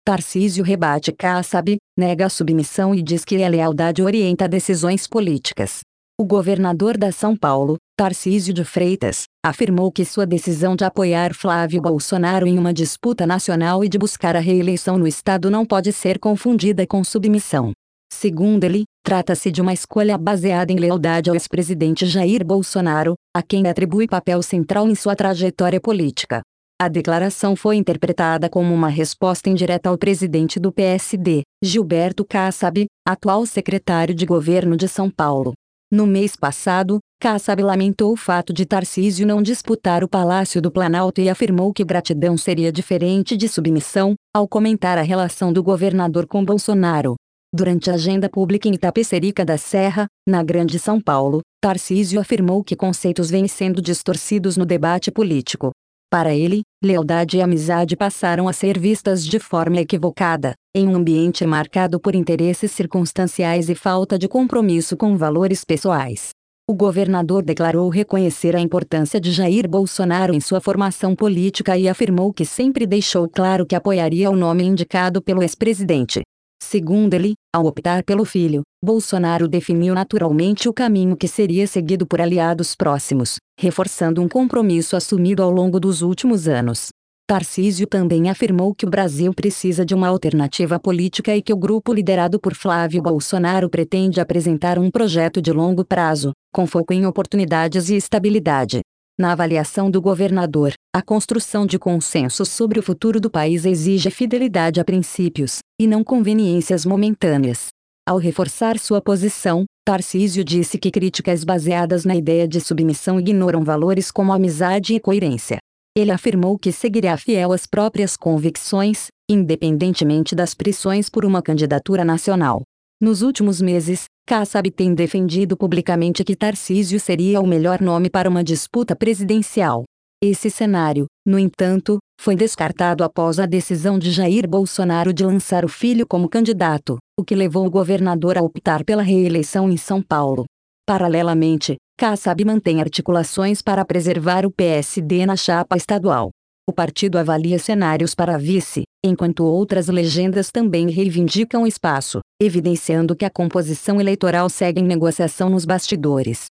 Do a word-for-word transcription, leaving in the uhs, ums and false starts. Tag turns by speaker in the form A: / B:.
A: Tarcísio rebate Kassab, nega a submissão e diz que a lealdade orienta decisões políticas. O governador da São Paulo, Tarcísio de Freitas, afirmou que sua decisão de apoiar Flávio Bolsonaro em uma disputa nacional e de buscar a reeleição no estado não pode ser confundida com submissão. Segundo ele, trata-se de uma escolha baseada em lealdade ao ex-presidente Jair Bolsonaro, a quem atribui papel central em sua trajetória política. A declaração foi interpretada como uma resposta indireta ao presidente do P S D, Gilberto Kassab, atual secretário de governo de São Paulo. No mês passado, Kassab lamentou o fato de Tarcísio não disputar o Palácio do Planalto e afirmou que gratidão seria diferente de submissão, ao comentar a relação do governador com Bolsonaro. Durante a agenda pública em Itapecerica da Serra, na Grande São Paulo, Tarcísio afirmou que conceitos vêm sendo distorcidos no debate político. Para ele, lealdade e amizade passaram a ser vistas de forma equivocada, em um ambiente marcado por interesses circunstanciais e falta de compromisso com valores pessoais. O governador declarou reconhecer a importância de Jair Bolsonaro em sua formação política e afirmou que sempre deixou claro que apoiaria o nome indicado pelo ex-presidente. Segundo ele, ao optar pelo filho, Bolsonaro definiu naturalmente o caminho que seria seguido por aliados próximos, reforçando um compromisso assumido ao longo dos últimos anos. Tarcísio também afirmou que o Brasil precisa de uma alternativa política e que o grupo liderado por Flávio Bolsonaro pretende apresentar um projeto de longo prazo, com foco em oportunidades e estabilidade. Na avaliação do governador, a construção de consenso sobre o futuro do país exige fidelidade a princípios, e não conveniências momentâneas. Ao reforçar sua posição, Tarcísio disse que críticas baseadas na ideia de submissão ignoram valores como amizade e coerência. Ele afirmou que seguirá fiel às próprias convicções, independentemente das pressões por uma candidatura nacional. Nos últimos meses, Kassab tem defendido publicamente que Tarcísio seria o melhor nome para uma disputa presidencial. Esse cenário, no entanto, foi descartado após a decisão de Jair Bolsonaro de lançar o filho como candidato, o que levou o governador a optar pela reeleição em São Paulo. Paralelamente, Kassab mantém articulações para preservar o P S D na chapa estadual. O partido avalia cenários para vice, enquanto outras legendas também reivindicam espaço, evidenciando que a composição eleitoral segue em negociação nos bastidores.